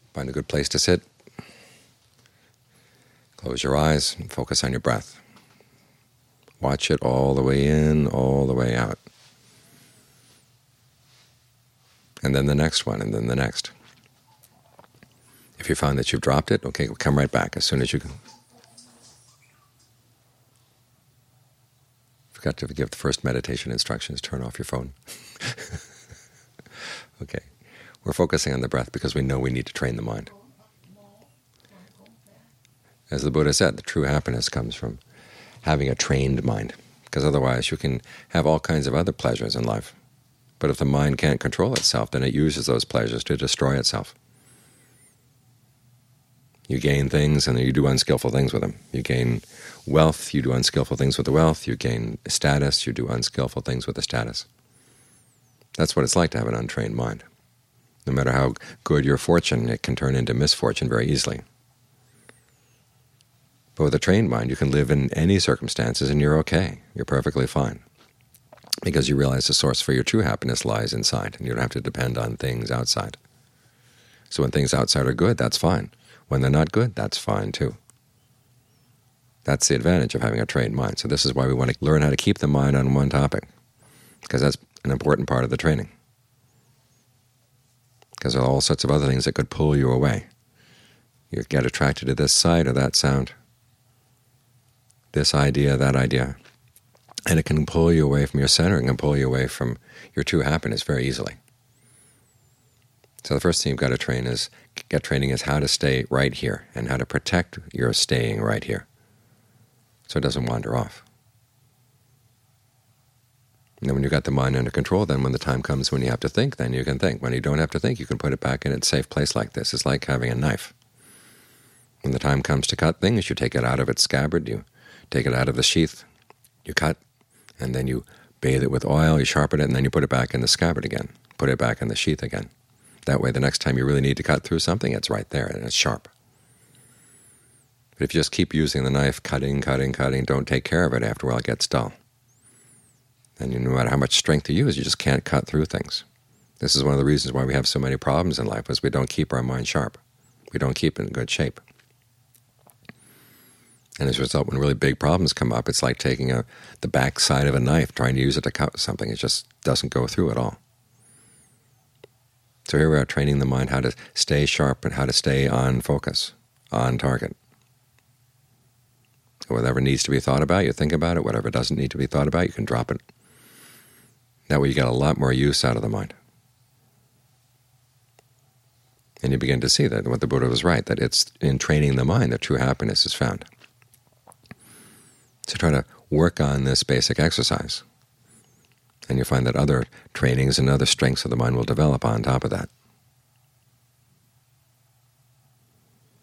Find a good place to sit. Close your eyes and focus on your breath. Watch it all the way in, all the way out. And then the next one, and then the next. If you find that you've dropped it, okay, come right back as soon as you can. Forgot to give the first meditation instructions, turn off your phone. Okay, we're focusing on the breath because we know we need to train the mind. As the Buddha said, the true happiness comes from having a trained mind, because otherwise you can have all kinds of other pleasures in life. But if the mind can't control itself, then it uses those pleasures to destroy itself. You gain things and you do unskillful things with them. You gain wealth, you do unskillful things with the wealth. You gain status, you do unskillful things with the status. That's what it's like to have an untrained mind. No matter how good your fortune, it can turn into misfortune very easily. But with a trained mind, you can live in any circumstances and you're okay. You're perfectly fine, because you realize the source for your true happiness lies inside, and you don't have to depend on things outside. So when things outside are good, that's fine. When they're not good, that's fine too. That's the advantage of having a trained mind. So this is why we want to learn how to keep the mind on one topic, because that's an important part of the training. Because there are all sorts of other things that could pull you away. You get attracted to this sight or that sound, this idea, that idea, and it can pull you away from your center and can pull you away from your true happiness very easily. So the first thing you've got to get training is how to stay right here and how to protect your staying right here so it doesn't wander off. And then when you've got the mind under control, then when the time comes when you have to think, then you can think. When you don't have to think, you can put it back in its safe place like this. It's like having a knife. When the time comes to cut things, you take it out of its scabbard, you take it out of the sheath, you cut, and then you bathe it with oil, you sharpen it, and then you put it back in the scabbard again, put it back in the sheath again. That way the next time you really need to cut through something, it's right there and it's sharp. But if you just keep using the knife, cutting, don't take care of it, after a while it gets dull. And no matter how much strength you use, you just can't cut through things. This is one of the reasons why we have so many problems in life, is we don't keep our mind sharp. We don't keep it in good shape. And as a result, when really big problems come up, it's like taking the back side of a knife, trying to use it to cut something. It just doesn't go through at all. So here we are training the mind how to stay sharp and how to stay on focus, on target. Whatever needs to be thought about, you think about it. Whatever doesn't need to be thought about, you can drop it. That way you get a lot more use out of the mind. And you begin to see that what the Buddha was right, that it's in training the mind that true happiness is found. So try to work on this basic exercise, and you'll find that other trainings and other strengths of the mind will develop on top of that.